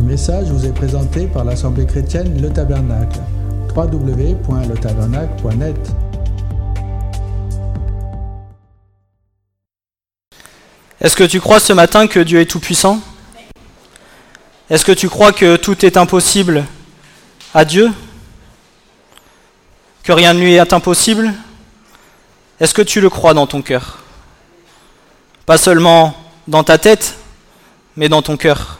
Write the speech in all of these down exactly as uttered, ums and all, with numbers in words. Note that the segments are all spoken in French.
message vous est présenté par l'Assemblée chrétienne Le Tabernacle. w w w point le tabernacle point net. Est-ce que tu crois ce matin que Dieu est tout-puissant ? Est-ce que tu crois que tout est impossible à Dieu ? Que rien ne lui est impossible ? Est-ce que tu le crois dans ton cœur ? Pas seulement dans ta tête, mais dans ton cœur.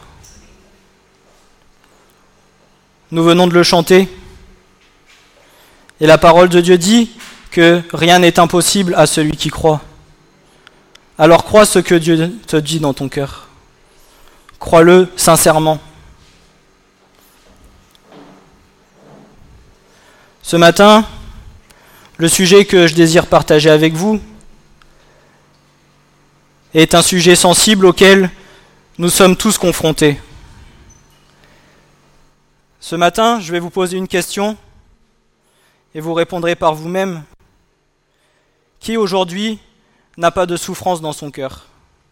Nous venons de le chanter. Et la parole de Dieu dit que rien n'est impossible à celui qui croit. Alors crois ce que Dieu te dit dans ton cœur. Crois-le sincèrement. Ce matin, le sujet que je désire partager avec vous est un sujet sensible auquel nous sommes tous confrontés. Ce matin, je vais vous poser une question et vous répondrez par vous-même. Qui aujourd'hui n'a pas de souffrance dans son cœur ?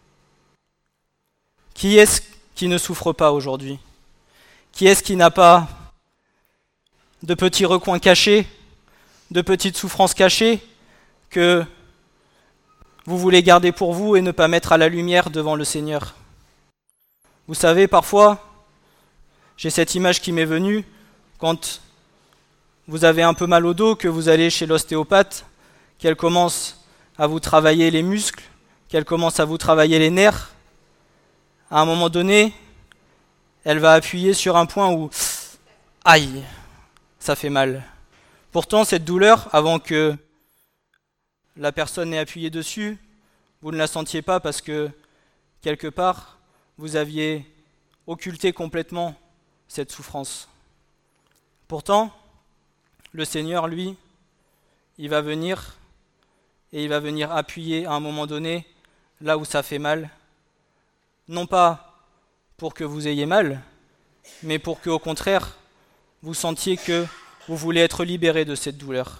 Qui est-ce qui ne souffre pas aujourd'hui ? Qui est-ce qui n'a pas de petits recoins cachés, de petites souffrances cachées que vous voulez garder pour vous et ne pas mettre à la lumière devant le Seigneur ? Vous savez, parfois, j'ai cette image qui m'est venue, quand vous avez un peu mal au dos, que vous allez chez l'ostéopathe, qu'elle commence à vous travailler les muscles, qu'elle commence à vous travailler les nerfs. À un moment donné, elle va appuyer sur un point où « aïe !» ça fait mal. Pourtant, cette douleur, avant que la personne n'ait appuyé dessus, vous ne la sentiez pas parce que, quelque part, vous aviez occulté complètement cette souffrance. Pourtant, le Seigneur, lui, il va venir et il va venir appuyer à un moment donné là où ça fait mal. Non pas pour que vous ayez mal, mais pour qu'au contraire, vous sentiez que vous voulez être libéré de cette douleur.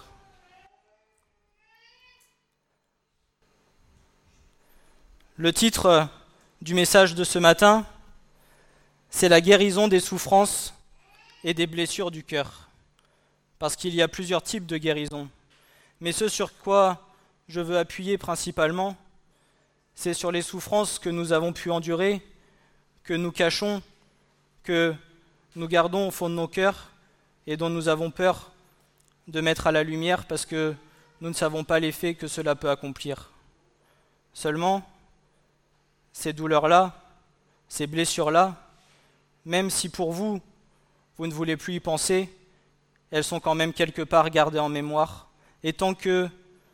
Le titre du message de ce matin, c'est la guérison des souffrances et des blessures du cœur. Parce qu'il y a plusieurs types de guérison. Mais ce sur quoi je veux appuyer principalement, c'est sur les souffrances que nous avons pu endurer, que nous cachons, que nous gardons au fond de nos cœurs et dont nous avons peur de mettre à la lumière parce que nous ne savons pas l'effet que cela peut accomplir. Seulement, ces douleurs-là, ces blessures-là, même si pour vous, vous ne voulez plus y penser, elles sont quand même quelque part gardées en mémoire. Et tant que,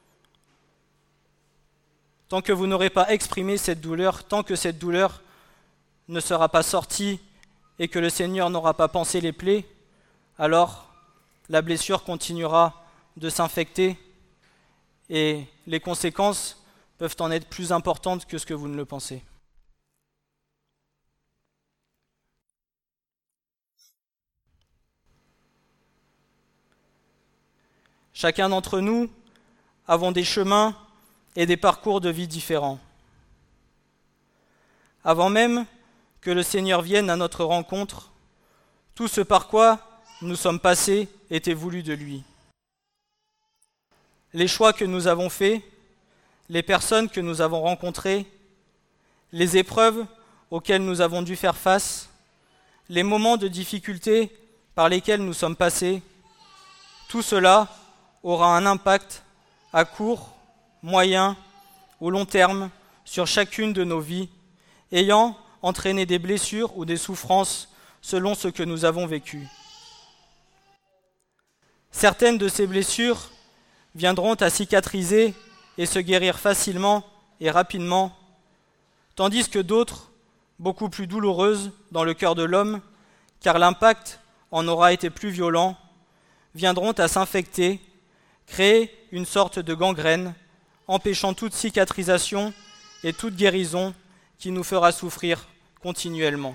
tant que vous n'aurez pas exprimé cette douleur, tant que cette douleur ne sera pas sortie et que le Seigneur n'aura pas pansé les plaies, alors la blessure continuera de s'infecter et les conséquences peuvent en être plus importantes que ce que vous ne le pensez. Chacun d'entre nous avons des chemins et des parcours de vie différents. Avant même que le Seigneur vienne à notre rencontre, tout ce par quoi nous sommes passés était voulu de lui. Les choix que nous avons faits, les personnes que nous avons rencontrées, les épreuves auxquelles nous avons dû faire face, les moments de difficulté par lesquels nous sommes passés, tout cela aura un impact à court, moyen ou long terme sur chacune de nos vies, ayant entraîné des blessures ou des souffrances selon ce que nous avons vécu. Certaines de ces blessures viendront à cicatriser et se guérir facilement et rapidement, tandis que d'autres, beaucoup plus douloureuses dans le cœur de l'homme, car l'impact en aura été plus violent, viendront à s'infecter, créer une sorte de gangrène, empêchant toute cicatrisation et toute guérison qui nous fera souffrir continuellement.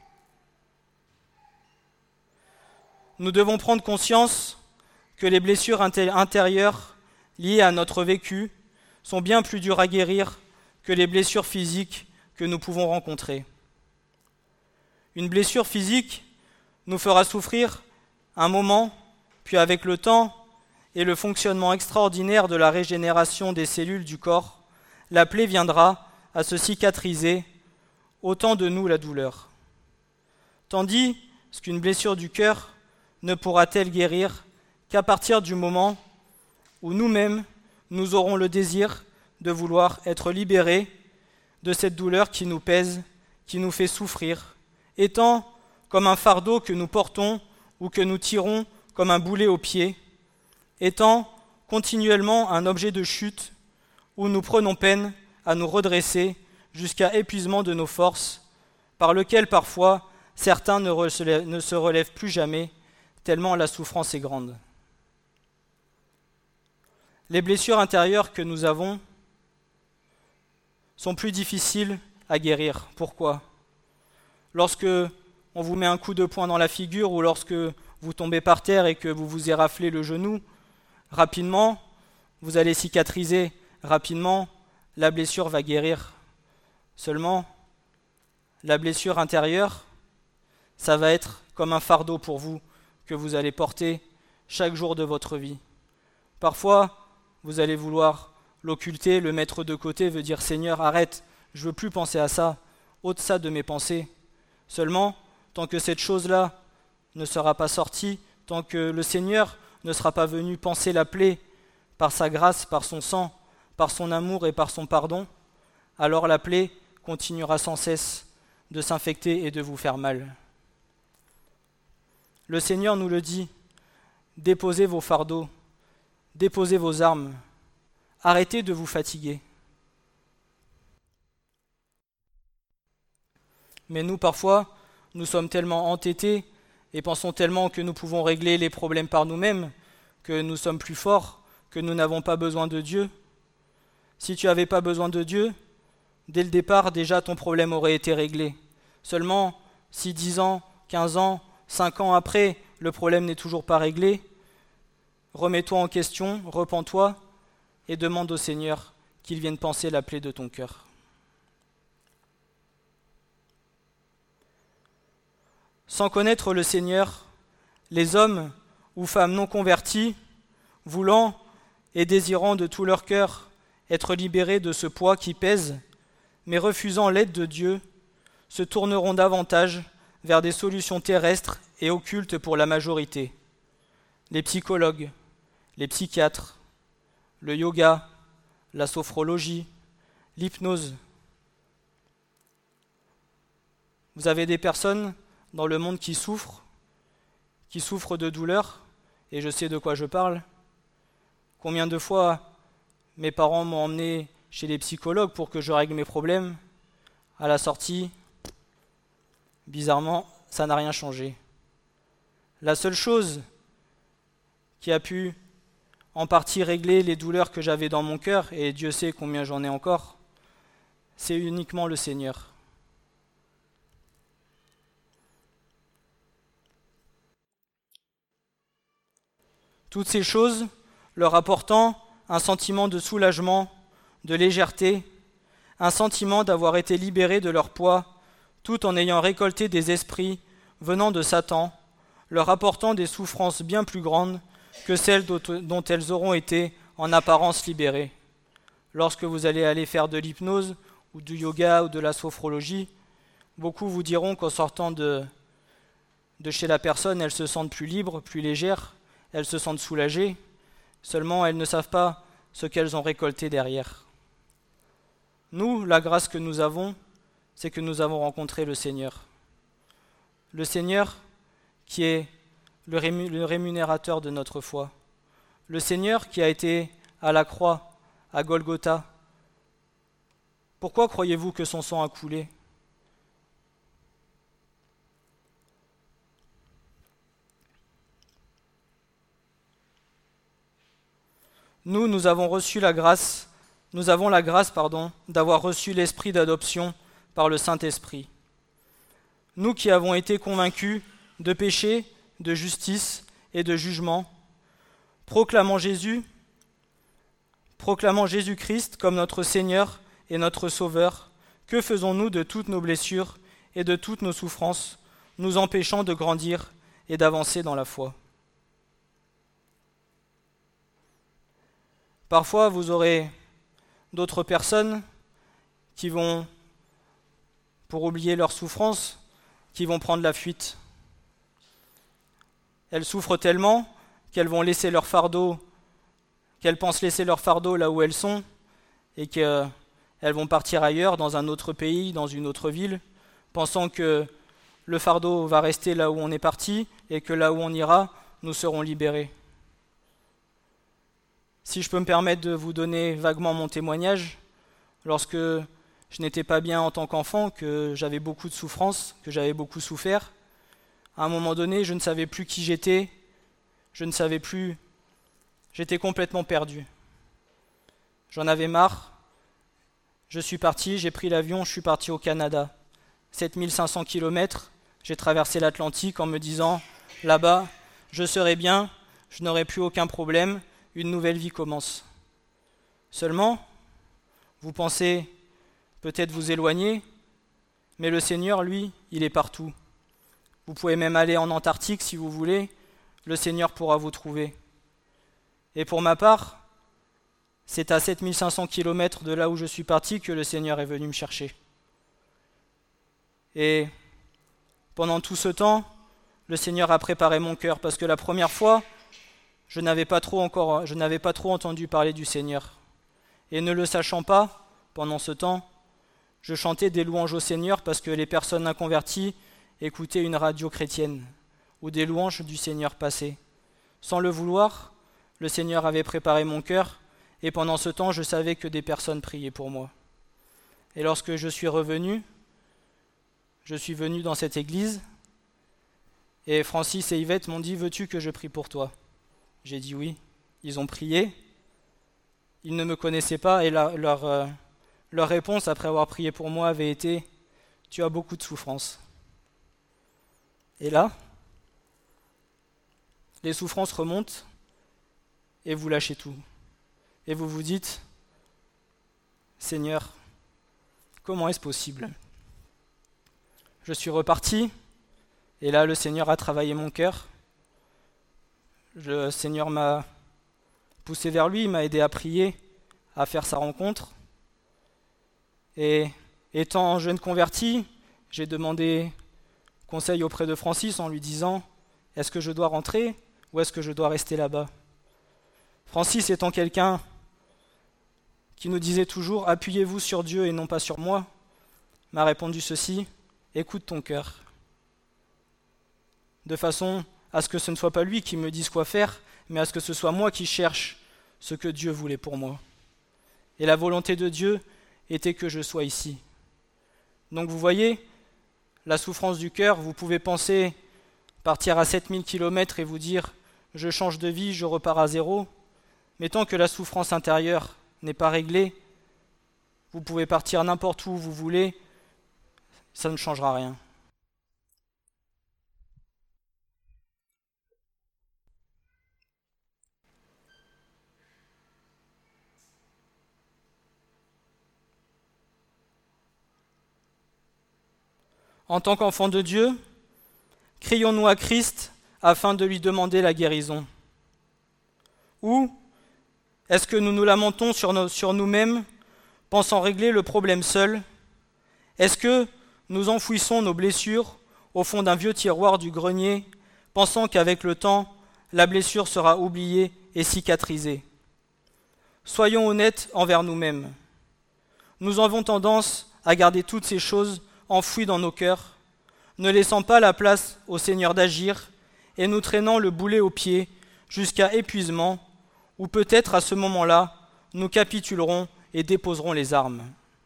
Nous devons prendre conscience que les blessures intérieures liées à notre vécu sont bien plus dures à guérir que les blessures physiques que nous pouvons rencontrer. Une blessure physique nous fera souffrir un moment, puis avec le temps et le fonctionnement extraordinaire de la régénération des cellules du corps, la plaie viendra à se cicatriser, ôtant de nous la douleur. Tandis qu'une blessure du cœur ne pourra-t-elle guérir qu'à partir du moment où nous-mêmes, nous aurons le désir de vouloir être libérés de cette douleur qui nous pèse, qui nous fait souffrir, étant comme un fardeau que nous portons ou que nous tirons comme un boulet au pied, étant continuellement un objet de chute où nous prenons peine à nous redresser jusqu'à épuisement de nos forces, par lequel parfois certains ne, relèvent, ne se relèvent plus jamais, tellement la souffrance est grande. Les blessures intérieures que nous avons sont plus difficiles à guérir. Pourquoi ? Lorsque on vous met un coup de poing dans la figure ou lorsque vous tombez par terre et que vous vous éraflez le genou, rapidement, vous allez cicatriser, rapidement, la blessure va guérir. Seulement, la blessure intérieure, ça va être comme un fardeau pour vous que vous allez porter chaque jour de votre vie. Parfois, vous allez vouloir l'occulter, le mettre de côté, veut dire « Seigneur, arrête, je ne veux plus penser à ça, ôte ça de mes pensées. » Seulement, tant que cette chose-là ne sera pas sortie, tant que le Seigneur ne sera pas venu panser la plaie par sa grâce, par son sang, par son amour et par son pardon, alors la plaie continuera sans cesse de s'infecter et de vous faire mal. Le Seigneur nous le dit, déposez vos fardeaux, déposez vos armes, arrêtez de vous fatiguer. Mais nous, parfois, nous sommes tellement entêtés et pensons tellement que nous pouvons régler les problèmes par nous-mêmes, que nous sommes plus forts, que nous n'avons pas besoin de Dieu. Si tu n'avais pas besoin de Dieu, dès le départ, déjà ton problème aurait été réglé. Seulement, si dix ans, quinze ans, cinq ans après, le problème n'est toujours pas réglé, remets-toi en question, repens-toi et demande au Seigneur qu'il vienne panser la plaie de ton cœur. Sans connaître le Seigneur, les hommes ou femmes non convertis, voulant et désirant de tout leur cœur être libérés de ce poids qui pèse, mais refusant l'aide de Dieu, se tourneront davantage vers des solutions terrestres et occultes pour la majorité. Les psychologues, les psychiatres, le yoga, la sophrologie, l'hypnose. Vous avez des personnes dans le monde qui souffrent, qui souffrent de douleur, et je sais de quoi je parle. Combien de fois mes parents m'ont emmené chez les psychologues pour que je règle mes problèmes. À la sortie, bizarrement, ça n'a rien changé. La seule chose qui a pu en partie régler les douleurs que j'avais dans mon cœur, et Dieu sait combien j'en ai encore, c'est uniquement le Seigneur. Toutes ces choses leur apportant un sentiment de soulagement, de légèreté, un sentiment d'avoir été libérés de leur poids, tout en ayant récolté des esprits venant de Satan, leur apportant des souffrances bien plus grandes que celles dont elles auront été en apparence libérées. Lorsque vous allez aller faire de l'hypnose ou du yoga ou de la sophrologie, beaucoup vous diront qu'en sortant de, de chez la personne, elles se sentent plus libres, plus légères, elles se sentent soulagées, seulement elles ne savent pas ce qu'elles ont récolté derrière. Nous, la grâce que nous avons, c'est que nous avons rencontré le Seigneur. Le Seigneur qui est le rémunérateur de notre foi. Le Seigneur qui a été à la croix, à Golgotha. Pourquoi croyez-vous que son sang a coulé ? Nous, nous avons reçu la grâce, nous avons la grâce, pardon, d'avoir reçu l'esprit d'adoption par le Saint-Esprit. Nous qui avons été convaincus de péché, de justice et de jugement, proclamant Jésus, proclamant Jésus-Christ comme notre Seigneur et notre Sauveur, que faisons-nous de toutes nos blessures et de toutes nos souffrances nous empêchant de grandir et d'avancer dans la foi. Parfois, vous aurez d'autres personnes qui vont, pour oublier leur souffrance, qui vont prendre la fuite. Elles souffrent tellement qu'elles vont laisser leur fardeau, qu'elles pensent laisser leur fardeau là où elles sont, et qu'elles vont partir ailleurs, dans un autre pays, dans une autre ville, pensant que le fardeau va rester là où on est parti, et que là où on ira, nous serons libérés. Si je peux me permettre de vous donner vaguement mon témoignage, lorsque je n'étais pas bien en tant qu'enfant, que j'avais beaucoup de souffrance, que j'avais beaucoup souffert, à un moment donné, je ne savais plus qui j'étais, je ne savais plus, j'étais complètement perdu. J'en avais marre, je suis parti, j'ai pris l'avion, je suis parti au Canada. sept mille cinq cents kilomètres, j'ai traversé l'Atlantique en me disant, là-bas, je serai bien, je n'aurai plus aucun problème, une nouvelle vie commence. Seulement, vous pensez peut-être vous éloigner, mais le Seigneur, lui, il est partout. Vous pouvez même aller en Antarctique si vous voulez, le Seigneur pourra vous trouver. Et pour ma part, c'est à sept mille cinq cents kilomètres de là où je suis parti que le Seigneur est venu me chercher. Et pendant tout ce temps, le Seigneur a préparé mon cœur, parce que la première fois, je n'avais pas trop encore, je n'avais pas trop entendu parler du Seigneur. Et ne le sachant pas, pendant ce temps, je chantais des louanges au Seigneur parce que les personnes inconverties écoutaient une radio chrétienne où des louanges du Seigneur passaient. Sans le vouloir, le Seigneur avait préparé mon cœur et pendant ce temps, je savais que des personnes priaient pour moi. Et lorsque je suis revenu, je suis venu dans cette église et Francis et Yvette m'ont dit « Veux-tu que je prie pour toi ?» J'ai dit oui. Ils ont prié. Ils ne me connaissaient pas et la, leur, euh, leur réponse après avoir prié pour moi avait été « Tu as beaucoup de souffrances. » Et là, les souffrances remontent et vous lâchez tout. Et vous vous dites « Seigneur, comment est-ce possible ?» Je suis reparti et là le Seigneur a travaillé mon cœur. Le Seigneur m'a poussé vers lui, il m'a aidé à prier, à faire sa rencontre. Et étant jeune converti, j'ai demandé conseil auprès de Francis en lui disant « Est-ce que je dois rentrer ou est-ce que je dois rester là-bas ?» Francis étant quelqu'un qui nous disait toujours « Appuyez-vous sur Dieu et non pas sur moi », m'a répondu ceci « Écoute ton cœur ». De façon à ce que ce ne soit pas lui qui me dise quoi faire, mais à ce que ce soit moi qui cherche ce que Dieu voulait pour moi. Et la volonté de Dieu était que je sois ici. Donc vous voyez, la souffrance du cœur, vous pouvez penser partir à sept mille kilomètres et vous dire « je change de vie, je repars à zéro », mais tant que la souffrance intérieure n'est pas réglée, vous pouvez partir n'importe où vous voulez, ça ne changera rien. En tant qu'enfants de Dieu, crions-nous à Christ afin de lui demander la guérison? Ou est-ce que nous nous lamentons sur, nos, sur nous-mêmes, pensant régler le problème seul? Est-ce que nous enfouissons nos blessures au fond d'un vieux tiroir du grenier, pensant qu'avec le temps, la blessure sera oubliée et cicatrisée? Soyons honnêtes envers nous-mêmes. Nous avons tendance à garder toutes ces choses enfouis dans nos cœurs, ne laissant pas la place au Seigneur d'agir et nous traînant le boulet au pied jusqu'à épuisement, ou peut-être à ce moment-là, nous capitulerons et déposerons les armes.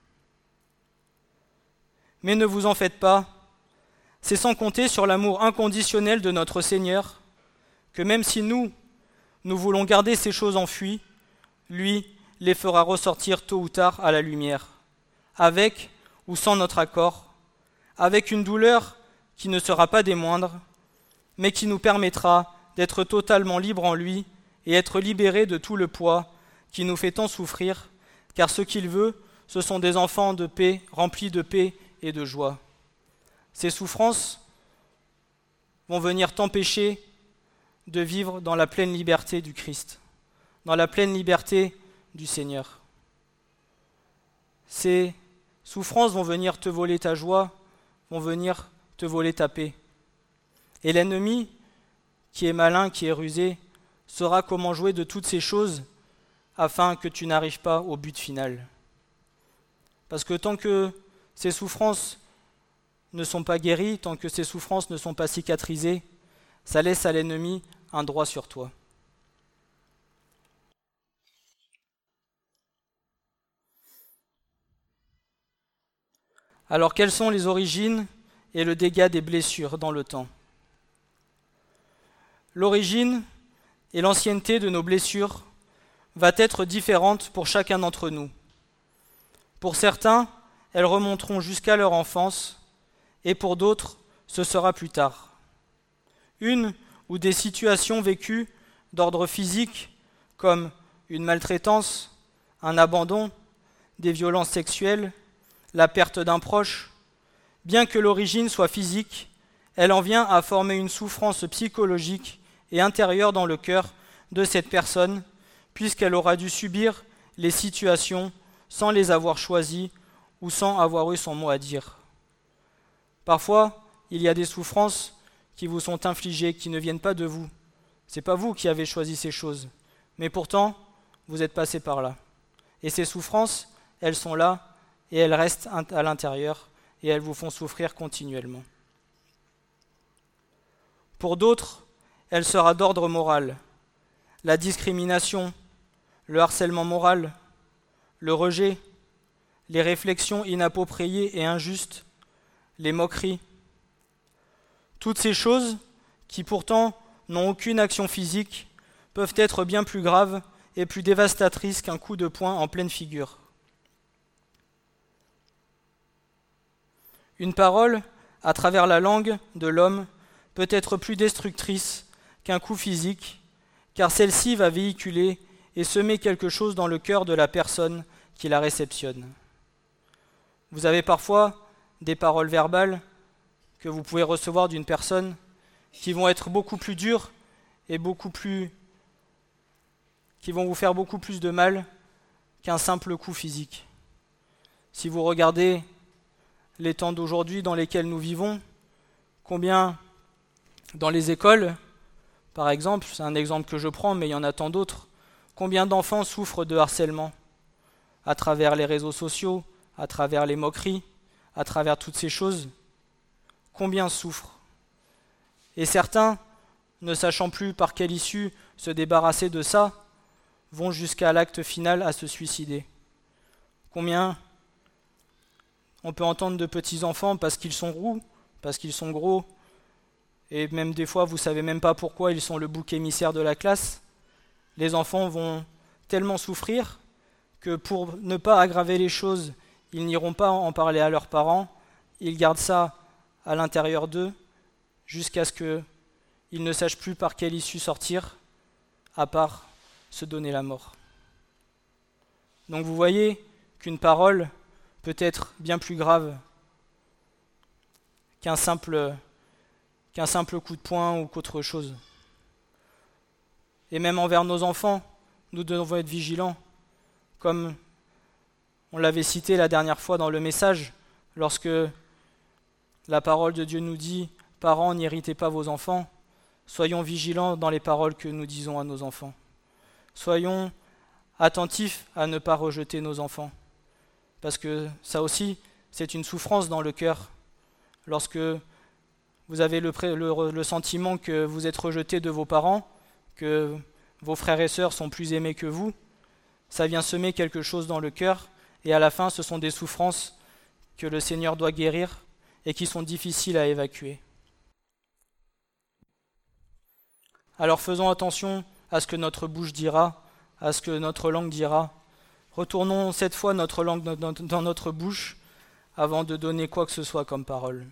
Mais ne vous en faites pas, c'est sans compter sur l'amour inconditionnel de notre Seigneur, que même si nous, nous voulons garder ces choses enfouies, lui les fera ressortir tôt ou tard à la lumière, avec ou sans notre accord, avec une douleur qui ne sera pas des moindres, mais qui nous permettra d'être totalement libres en lui et être libérés de tout le poids qui nous fait tant souffrir, car ce qu'il veut, ce sont des enfants de paix, remplis de paix et de joie. Ces souffrances vont venir t'empêcher de vivre dans la pleine liberté du Christ, dans la pleine liberté du Seigneur. Ces souffrances vont venir te voler ta joie, vont venir te voler ta paix. Et l'ennemi, qui est malin, qui est rusé, saura comment jouer de toutes ces choses afin que tu n'arrives pas au but final. Parce que tant que ces souffrances ne sont pas guéries, tant que ces souffrances ne sont pas cicatrisées, ça laisse à l'ennemi un droit sur toi. Alors, quelles sont les origines et le dégât des blessures dans le temps ? L'origine et l'ancienneté de nos blessures va être différente pour chacun d'entre nous. Pour certains, elles remonteront jusqu'à leur enfance, et pour d'autres, ce sera plus tard. Une ou des situations vécues d'ordre physique, comme une maltraitance, un abandon, des violences sexuelles, la perte d'un proche, bien que l'origine soit physique, elle en vient à former une souffrance psychologique et intérieure dans le cœur de cette personne, puisqu'elle aura dû subir les situations sans les avoir choisies ou sans avoir eu son mot à dire. Parfois, il y a des souffrances qui vous sont infligées, qui ne viennent pas de vous. Ce n'est pas vous qui avez choisi ces choses, mais pourtant, vous êtes passé par là. Et ces souffrances, elles sont là, et elles restent à l'intérieur, et elles vous font souffrir continuellement. Pour d'autres, elle sera d'ordre moral. La discrimination, le harcèlement moral, le rejet, les réflexions inappropriées et injustes, les moqueries. Toutes ces choses, qui pourtant n'ont aucune action physique, peuvent être bien plus graves et plus dévastatrices qu'un coup de poing en pleine figure. Une parole, à travers la langue de l'homme, peut être plus destructrice qu'un coup physique, car celle-ci va véhiculer et semer quelque chose dans le cœur de la personne qui la réceptionne. Vous avez parfois des paroles verbales que vous pouvez recevoir d'une personne qui vont être beaucoup plus dures et beaucoup plus, qui vont vous faire beaucoup plus de mal qu'un simple coup physique. Si vous regardez les temps d'aujourd'hui dans lesquels nous vivons, combien dans les écoles, par exemple, c'est un exemple que je prends, mais il y en a tant d'autres, combien d'enfants souffrent de harcèlement à travers les réseaux sociaux, à travers les moqueries, à travers toutes ces choses, combien souffrent. Et certains, ne sachant plus par quelle issue se débarrasser de ça, vont jusqu'à l'acte final à se suicider. Combien on peut entendre de petits enfants parce qu'ils sont roux, parce qu'ils sont gros, et même des fois vous ne savez même pas pourquoi ils sont le bouc émissaire de la classe. Les enfants vont tellement souffrir que pour ne pas aggraver les choses, ils n'iront pas en parler à leurs parents, ils gardent ça à l'intérieur d'eux jusqu'à ce qu'ils ne sachent plus par quelle issue sortir, à part se donner la mort. Donc vous voyez qu'une parole peut être bien plus grave qu'un simple, qu'un simple coup de poing ou qu'autre chose. Et même envers nos enfants, nous devons être vigilants, comme on l'avait cité la dernière fois dans le message, lorsque la parole de Dieu nous dit « Parents, n'irritez pas vos enfants », soyons vigilants dans les paroles que nous disons à nos enfants. Soyons attentifs à ne pas rejeter nos enfants. Parce que ça aussi, c'est une souffrance dans le cœur. Lorsque vous avez le, le, le sentiment que vous êtes rejeté de vos parents, que vos frères et sœurs sont plus aimés que vous, ça vient semer quelque chose dans le cœur, et à la fin, ce sont des souffrances que le Seigneur doit guérir et qui sont difficiles à évacuer. Alors faisons attention à ce que notre bouche dira, à ce que notre langue dira. Retournons cette fois notre langue dans notre bouche avant de donner quoi que ce soit comme parole.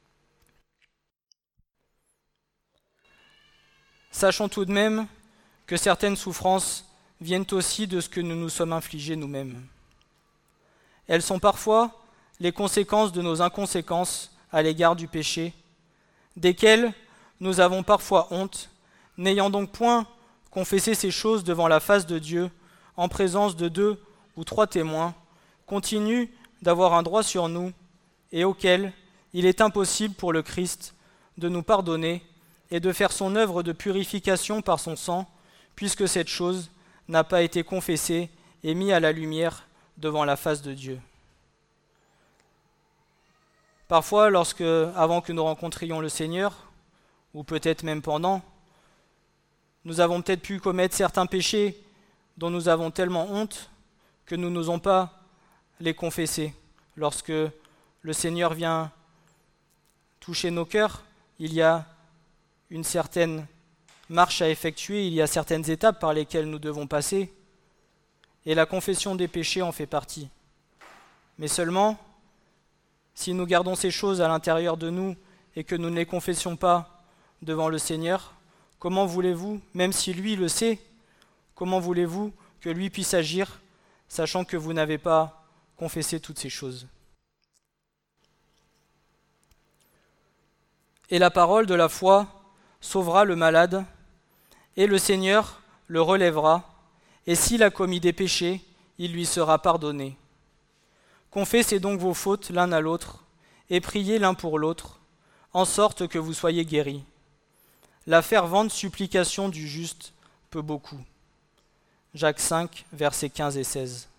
Sachons tout de même que certaines souffrances viennent aussi de ce que nous nous sommes infligés nous-mêmes. Elles sont parfois les conséquences de nos inconséquences à l'égard du péché, desquelles nous avons parfois honte, n'ayant donc point confessé ces choses devant la face de Dieu, en présence de deux ou trois témoins, continue d'avoir un droit sur nous, et auquel il est impossible pour le Christ de nous pardonner et de faire son œuvre de purification par son sang, puisque cette chose n'a pas été confessée et mise à la lumière devant la face de Dieu. Parfois, lorsque, avant que nous rencontrions le Seigneur, ou peut-être même pendant, nous avons peut-être pu commettre certains péchés dont nous avons tellement honte que nous n'osons pas les confesser. Lorsque le Seigneur vient toucher nos cœurs, il y a une certaine marche à effectuer, il y a certaines étapes par lesquelles nous devons passer, et la confession des péchés en fait partie. Mais seulement, si nous gardons ces choses à l'intérieur de nous et que nous ne les confessions pas devant le Seigneur, comment voulez-vous, même si lui le sait, comment voulez-vous que lui puisse agir, sachant que vous n'avez pas confessé toutes ces choses? Et la parole de la foi sauvera le malade, et le Seigneur le relèvera, et s'il a commis des péchés, il lui sera pardonné. Confessez donc vos fautes l'un à l'autre, et priez l'un pour l'autre, en sorte que vous soyez guéris. La fervente supplication du juste peut beaucoup. Jacques cinq, versets quinze et seize.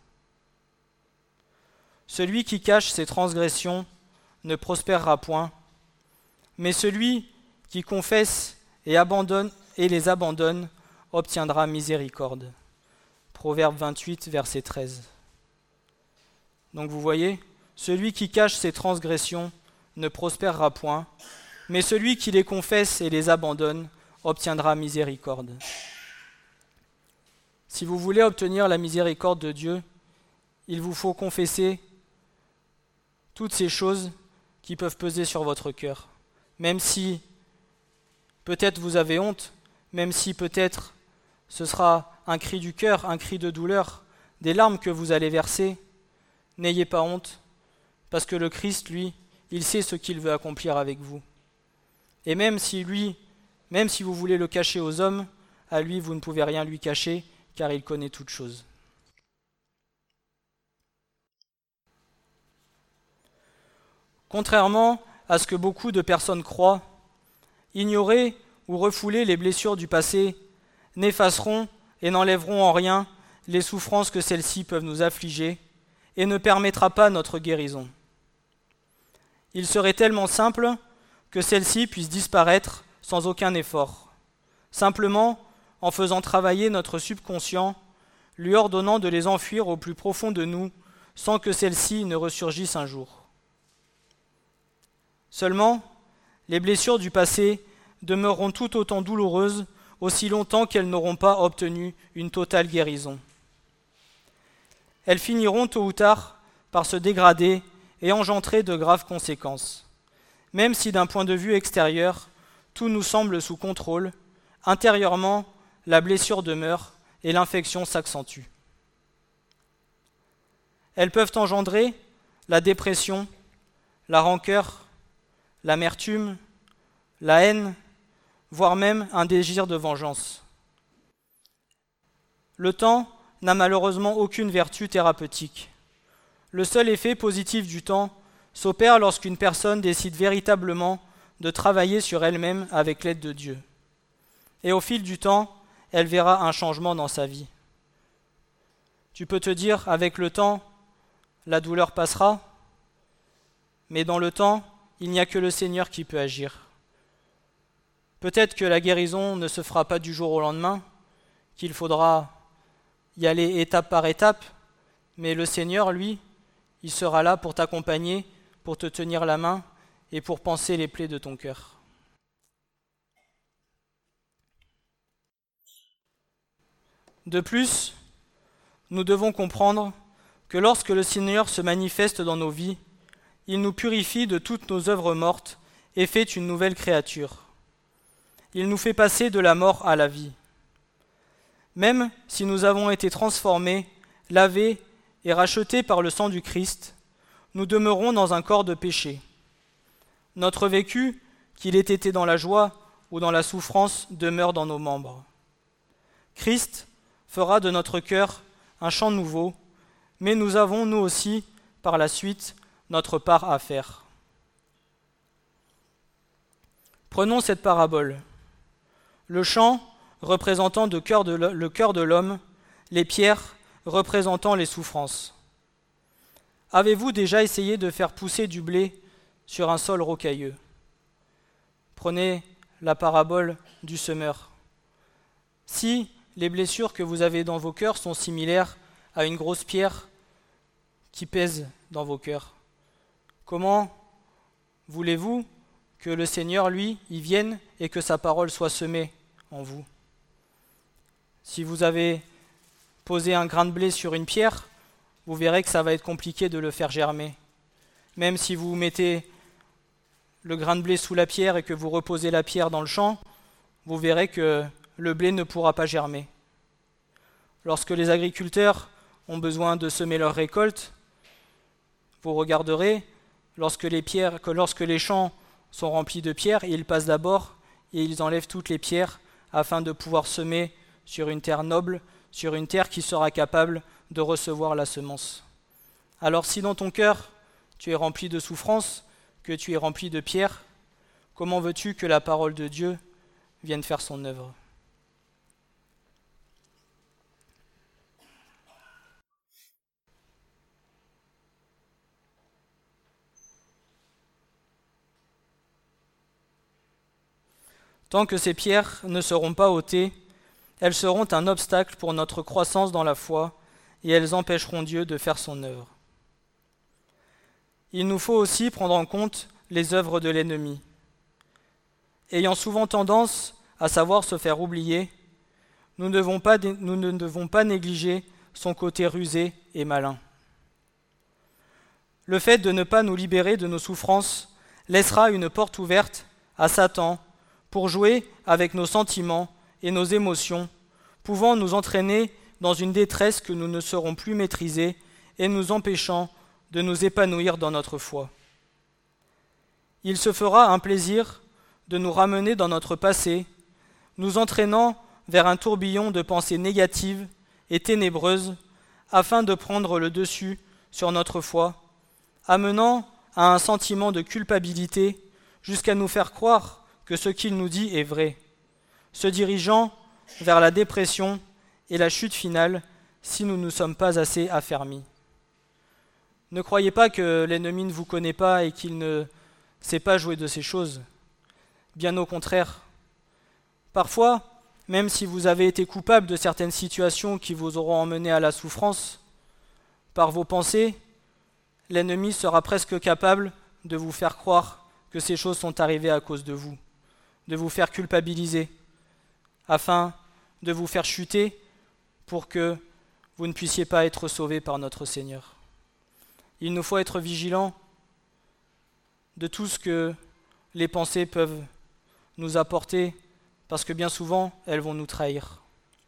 Celui qui cache ses transgressions ne prospérera point, mais celui qui confesse et abandonne et les abandonne obtiendra miséricorde. Proverbe vingt-huit, verset treize. Donc vous voyez, celui qui cache ses transgressions ne prospérera point, mais celui qui les confesse et les abandonne obtiendra miséricorde. Si vous voulez obtenir la miséricorde de Dieu, il vous faut confesser toutes ces choses qui peuvent peser sur votre cœur. Même si peut-être vous avez honte, même si peut-être ce sera un cri du cœur, un cri de douleur, des larmes que vous allez verser, n'ayez pas honte, parce que le Christ, lui, il sait ce qu'il veut accomplir avec vous. Et même si lui, même si vous voulez le cacher aux hommes, à lui, vous ne pouvez rien lui cacher, car il connaît toutes choses. Contrairement à ce que beaucoup de personnes croient, ignorer ou refouler les blessures du passé n'effaceront et n'enlèveront en rien les souffrances que celles-ci peuvent nous affliger et ne permettra pas notre guérison. Il serait tellement simple que celles-ci puissent disparaître sans aucun effort, simplement en faisant travailler notre subconscient, lui ordonnant de les enfuir au plus profond de nous sans que celles-ci ne ressurgissent un jour. Seulement, les blessures du passé demeureront tout autant douloureuses aussi longtemps qu'elles n'auront pas obtenu une totale guérison. Elles finiront tôt ou tard par se dégrader et engendrer de graves conséquences. Même si d'un point de vue extérieur, tout nous semble sous contrôle, intérieurement, la blessure demeure et l'infection s'accentue. Elles peuvent engendrer la dépression, la rancœur, l'amertume, la haine, voire même un désir de vengeance. Le temps n'a malheureusement aucune vertu thérapeutique. Le seul effet positif du temps s'opère lorsqu'une personne décide véritablement de travailler sur elle-même avec l'aide de Dieu. Et au fil du temps, elle verra un changement dans sa vie. Tu peux te dire, avec le temps, la douleur passera, mais dans le temps, il n'y a que le Seigneur qui peut agir. Peut-être que la guérison ne se fera pas du jour au lendemain, qu'il faudra y aller étape par étape, mais le Seigneur, lui, il sera là pour t'accompagner, pour te tenir la main et pour panser les plaies de ton cœur. De plus, nous devons comprendre que lorsque le Seigneur se manifeste dans nos vies, il nous purifie de toutes nos œuvres mortes et fait une nouvelle créature. Il nous fait passer de la mort à la vie. Même si nous avons été transformés, lavés et rachetés par le sang du Christ, nous demeurons dans un corps de péché. Notre vécu, qu'il ait été dans la joie ou dans la souffrance demeure dans nos membres. Christ fera de notre cœur un chant nouveau, mais nous avons, nous aussi, par la suite, notre part à faire. Prenons cette parabole. Le chant représentant le cœur de, le cœur de l'homme, les pierres représentant les souffrances. Avez-vous déjà essayé de faire pousser du blé sur un sol rocailleux ? Prenez la parabole du semeur. Si les blessures que vous avez dans vos cœurs sont similaires à une grosse pierre qui pèse dans vos cœurs, comment voulez-vous que le Seigneur, lui, y vienne et que sa parole soit semée en vous ? Si vous avez posé un grain de blé sur une pierre, vous verrez que ça va être compliqué de le faire germer. Même si vous mettez le grain de blé sous la pierre et que vous reposez la pierre dans le champ, vous verrez que le blé ne pourra pas germer. Lorsque les agriculteurs ont besoin de semer leur récolte, vous regarderez lorsque les pierres, que lorsque les champs sont remplis de pierres, ils passent d'abord et ils enlèvent toutes les pierres afin de pouvoir semer sur une terre noble, sur une terre qui sera capable de recevoir la semence. Alors si dans ton cœur tu es rempli de souffrance, que tu es rempli de pierres, comment veux-tu que la parole de Dieu vienne faire son œuvre ? Tant que ces pierres ne seront pas ôtées, elles seront un obstacle pour notre croissance dans la foi et elles empêcheront Dieu de faire son œuvre. Il nous faut aussi prendre en compte les œuvres de l'ennemi. Ayant souvent tendance à savoir se faire oublier, nous ne devons pas, nous ne devons pas négliger son côté rusé et malin. Le fait de ne pas nous libérer de nos souffrances laissera une porte ouverte à Satan pour jouer avec nos sentiments et nos émotions, pouvant nous entraîner dans une détresse que nous ne saurons plus maîtriser et nous empêchant de nous épanouir dans notre foi. Il se fera un plaisir de nous ramener dans notre passé, nous entraînant vers un tourbillon de pensées négatives et ténébreuses afin de prendre le dessus sur notre foi, amenant à un sentiment de culpabilité jusqu'à nous faire croire que ce qu'il nous dit est vrai, se dirigeant vers la dépression et la chute finale si nous ne sommes pas assez affermis. Ne croyez pas que l'ennemi ne vous connaît pas et qu'il ne sait pas jouer de ces choses. Bien au contraire. Parfois, même si vous avez été coupable de certaines situations qui vous auront emmené à la souffrance, par vos pensées, l'ennemi sera presque capable de vous faire croire que ces choses sont arrivées à cause de vous, de vous faire culpabiliser, afin de vous faire chuter pour que vous ne puissiez pas être sauvés par notre Seigneur. Il nous faut être vigilants de tout ce que les pensées peuvent nous apporter, parce que bien souvent, elles vont nous trahir.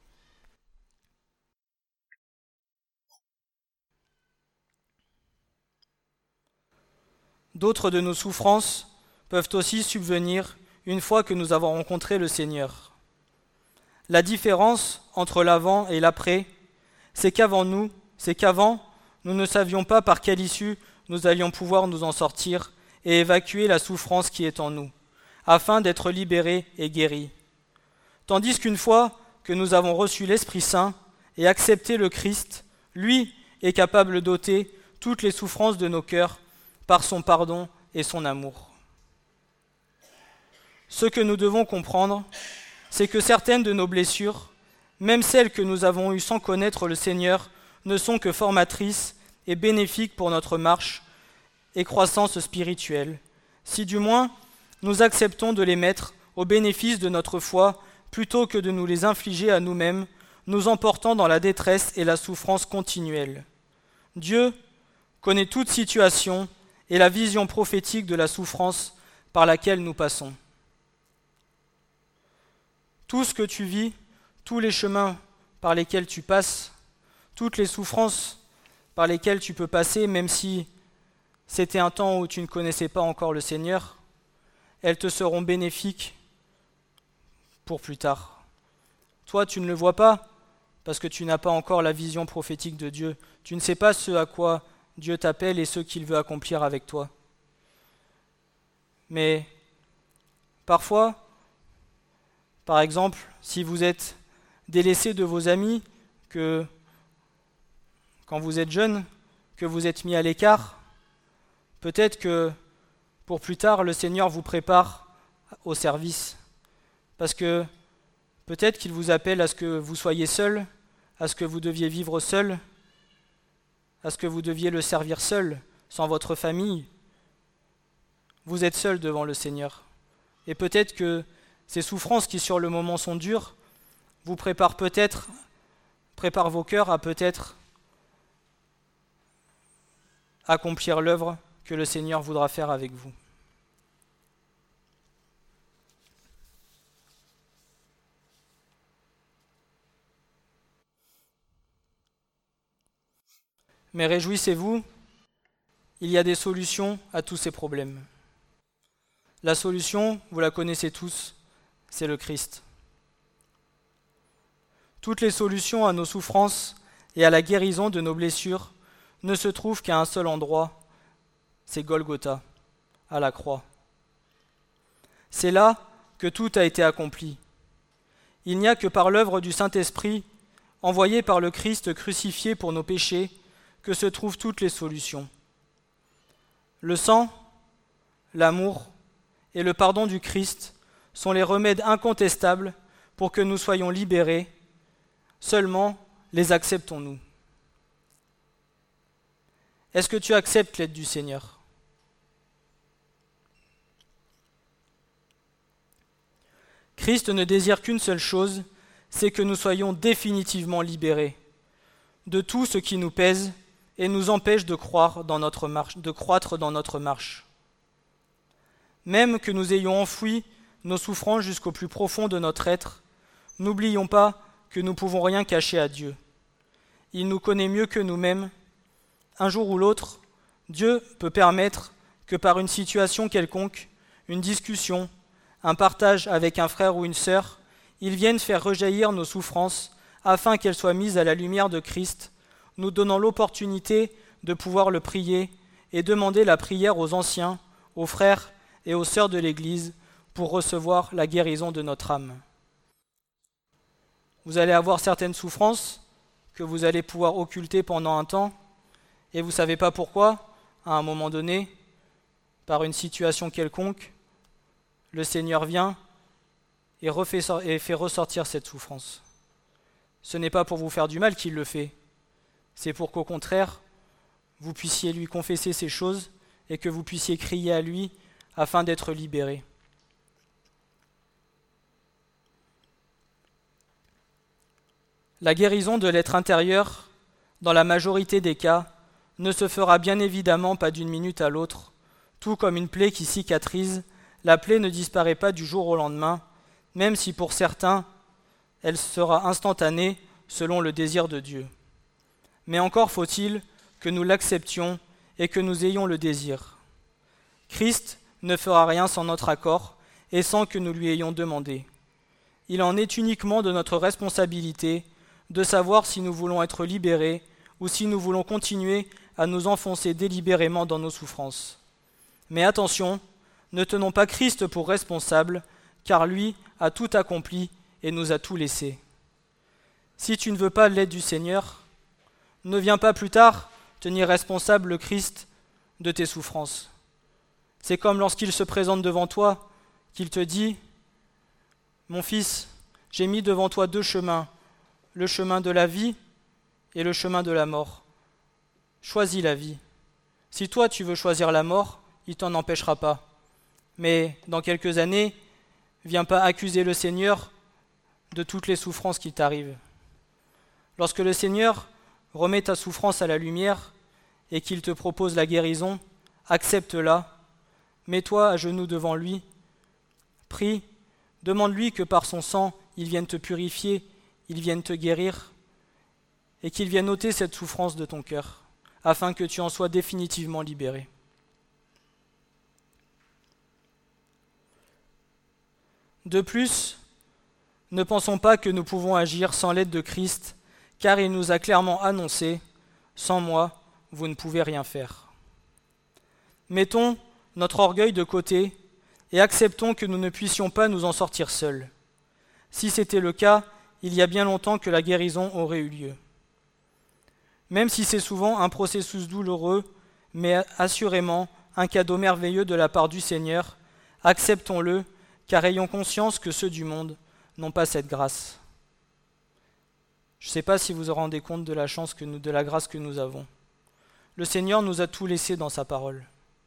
D'autres de nos souffrances peuvent aussi subvenir une fois que nous avons rencontré le Seigneur. La différence entre l'avant et l'après, c'est qu'avant nous, c'est qu'avant, nous ne savions pas par quelle issue nous allions pouvoir nous en sortir et évacuer la souffrance qui est en nous, afin d'être libérés et guéris. Tandis qu'une fois que nous avons reçu l'Esprit Saint et accepté le Christ, lui est capable d'ôter toutes les souffrances de nos cœurs par son pardon et son amour. Ce que nous devons comprendre, c'est que certaines de nos blessures, même celles que nous avons eues sans connaître le Seigneur, ne sont que formatrices et bénéfiques pour notre marche et croissance spirituelle, si du moins nous acceptons de les mettre au bénéfice de notre foi plutôt que de nous les infliger à nous-mêmes, nous emportant dans la détresse et la souffrance continuelle. Dieu connaît toute situation et la vision prophétique de la souffrance par laquelle nous passons. Tout ce que tu vis, tous les chemins par lesquels tu passes, toutes les souffrances par lesquelles tu peux passer, même si c'était un temps où tu ne connaissais pas encore le Seigneur, elles te seront bénéfiques pour plus tard. Toi, tu ne le vois pas parce que tu n'as pas encore la vision prophétique de Dieu. Tu ne sais pas ce à quoi Dieu t'appelle et ce qu'il veut accomplir avec toi. Mais parfois, par exemple, si vous êtes délaissé de vos amis, que quand vous êtes jeune, que vous êtes mis à l'écart, peut-être que pour plus tard, le Seigneur vous prépare au service. Parce que peut-être qu'il vous appelle à ce que vous soyez seul, à ce que vous deviez vivre seul, à ce que vous deviez le servir seul, sans votre famille. Vous êtes seul devant le Seigneur. Et peut-être que ces souffrances qui sur le moment sont dures, vous préparent peut-être, préparent vos cœurs à peut-être accomplir l'œuvre que le Seigneur voudra faire avec vous. Mais réjouissez-vous, il y a des solutions à tous ces problèmes. La solution, vous la connaissez tous, c'est le Christ. Toutes les solutions à nos souffrances et à la guérison de nos blessures ne se trouvent qu'à un seul endroit, c'est Golgotha, à la croix. C'est là que tout a été accompli. Il n'y a que par l'œuvre du Saint-Esprit, envoyé par le Christ crucifié pour nos péchés, que se trouvent toutes les solutions. Le sang, l'amour et le pardon du Christ sont les remèdes incontestables pour que nous soyons libérés. Seulement, les acceptons-nous? Est-ce que tu acceptes l'aide du Seigneur? Christ ne désire qu'une seule chose, c'est que nous soyons définitivement libérés de tout ce qui nous pèse et nous empêche de croire dans notre marche, de croître dans notre marche. Même que nous ayons enfoui nos souffrances jusqu'au plus profond de notre être, n'oublions pas que nous ne pouvons rien cacher à Dieu. Il nous connaît mieux que nous-mêmes. Un jour ou l'autre, Dieu peut permettre que par une situation quelconque, une discussion, un partage avec un frère ou une sœur, il vienne faire rejaillir nos souffrances afin qu'elles soient mises à la lumière de Christ, nous donnant l'opportunité de pouvoir le prier et demander la prière aux anciens, aux frères et aux sœurs de l'Église pour recevoir la guérison de notre âme. Vous allez avoir certaines souffrances que vous allez pouvoir occulter pendant un temps, et vous ne savez pas pourquoi, à un moment donné, par une situation quelconque, le Seigneur vient et, refait, et fait ressortir cette souffrance. Ce n'est pas pour vous faire du mal qu'il le fait, c'est pour qu'au contraire, vous puissiez lui confesser ces choses et que vous puissiez crier à lui afin d'être libérés. La guérison de l'être intérieur, dans la majorité des cas, ne se fera bien évidemment pas d'une minute à l'autre. Tout comme une plaie qui cicatrise, la plaie ne disparaît pas du jour au lendemain, même si pour certains, elle sera instantanée selon le désir de Dieu. Mais encore faut-il que nous l'acceptions et que nous ayons le désir. Christ ne fera rien sans notre accord et sans que nous lui ayons demandé. Il en est uniquement de notre responsabilité de savoir si nous voulons être libérés ou si nous voulons continuer à nous enfoncer délibérément dans nos souffrances. Mais attention, ne tenons pas Christ pour responsable, car lui a tout accompli et nous a tout laissé. Si tu ne veux pas l'aide du Seigneur, ne viens pas plus tard tenir responsable le Christ de tes souffrances. C'est comme lorsqu'il se présente devant toi, qu'il te dit « Mon fils, j'ai mis devant toi deux chemins, le chemin de la vie et le chemin de la mort. Choisis la vie. Si toi tu veux choisir la mort, il t'en empêchera pas. Mais dans quelques années, viens pas accuser le Seigneur de toutes les souffrances qui t'arrivent. Lorsque le Seigneur remet ta souffrance à la lumière et qu'il te propose la guérison, accepte-la, mets-toi à genoux devant lui, prie, demande-lui que par son sang, il vienne te purifier, il vienne te guérir, et qu'il vienne ôter cette souffrance de ton cœur, afin que tu en sois définitivement libéré. De plus, ne pensons pas que nous pouvons agir sans l'aide de Christ, car il nous a clairement annoncé « Sans moi, vous ne pouvez rien faire ». Mettons notre orgueil de côté et acceptons que nous ne puissions pas nous en sortir seuls. Si c'était le cas, il y a bien longtemps que la guérison aurait eu lieu. Même si c'est souvent un processus douloureux, mais assurément un cadeau merveilleux de la part du Seigneur, acceptons-le, car ayons conscience que ceux du monde n'ont pas cette grâce. Je ne sais pas si vous vous rendez compte de la chance que nous, de la grâce que nous avons. Le Seigneur nous a tout laissé dans sa parole.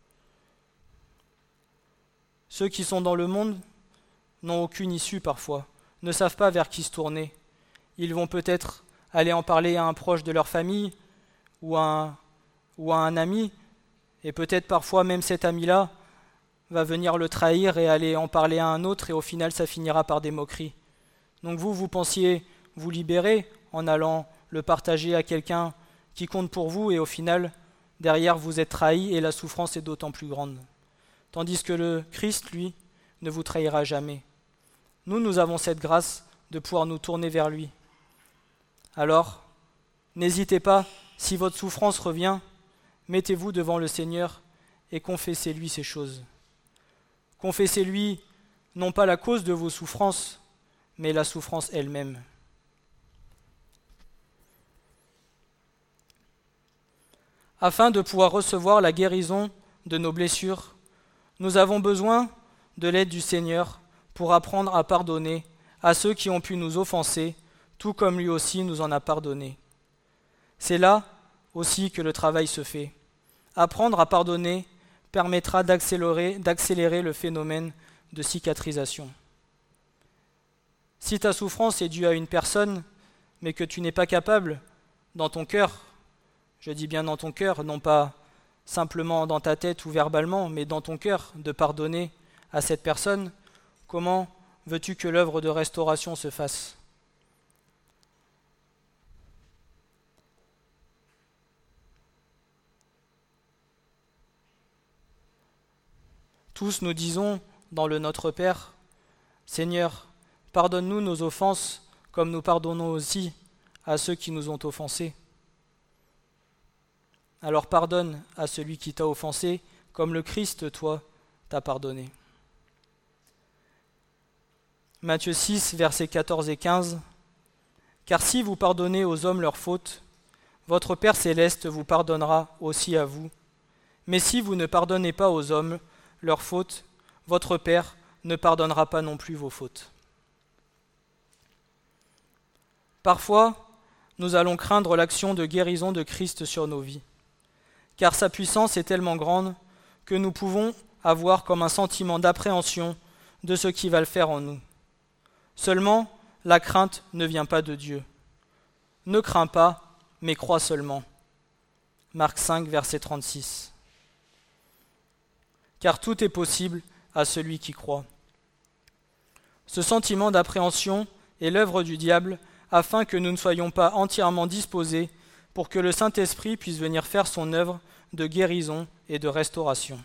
Ceux qui sont dans le monde n'ont aucune issue parfois, ne savent pas vers qui se tourner. Ils vont peut-être aller en parler à un proche de leur famille ou à un, ou à un ami, et peut-être parfois même cet ami-là va venir le trahir et aller en parler à un autre, et au final ça finira par des moqueries. Donc vous, vous pensiez vous libérer en allant le partager à quelqu'un qui compte pour vous, et au final, derrière vous êtes trahi et la souffrance est d'autant plus grande. Tandis que le Christ, lui, ne vous trahira jamais. Nous, nous avons cette grâce de pouvoir nous tourner vers lui. Alors, n'hésitez pas, si votre souffrance revient, mettez-vous devant le Seigneur et confessez-lui ces choses. Confessez-lui non pas la cause de vos souffrances, mais la souffrance elle-même. Afin de pouvoir recevoir la guérison de nos blessures, nous avons besoin de l'aide du Seigneur pour apprendre à pardonner à ceux qui ont pu nous offenser, tout comme lui aussi nous en a pardonné. C'est là aussi que le travail se fait. Apprendre à pardonner permettra d'accélérer, d'accélérer le phénomène de cicatrisation. Si ta souffrance est due à une personne, mais que tu n'es pas capable, dans ton cœur, je dis bien dans ton cœur, non pas simplement dans ta tête ou verbalement, mais dans ton cœur, de pardonner à cette personne, comment veux-tu que l'œuvre de restauration se fasse ? Tous nous disons dans le Notre Père, « Seigneur, pardonne-nous nos offenses comme nous pardonnons aussi à ceux qui nous ont offensés. » Alors pardonne à celui qui t'a offensé comme le Christ, toi, t'a pardonné. Matthieu six, versets quatorze et quinze. « Car si vous pardonnez aux hommes leurs fautes, votre Père céleste vous pardonnera aussi à vous. Mais si vous ne pardonnez pas aux hommes leurs fautes, votre Père ne pardonnera pas non plus vos fautes. » Parfois, nous allons craindre l'action de guérison de Christ sur nos vies, car sa puissance est tellement grande que nous pouvons avoir comme un sentiment d'appréhension de ce qu'il va le faire en nous. Seulement, la crainte ne vient pas de Dieu. Ne crains pas, mais crois seulement. Marc cinq, verset trente-six. Car tout est possible à celui qui croit. Ce sentiment d'appréhension est l'œuvre du diable afin que nous ne soyons pas entièrement disposés pour que le Saint-Esprit puisse venir faire son œuvre de guérison et de restauration.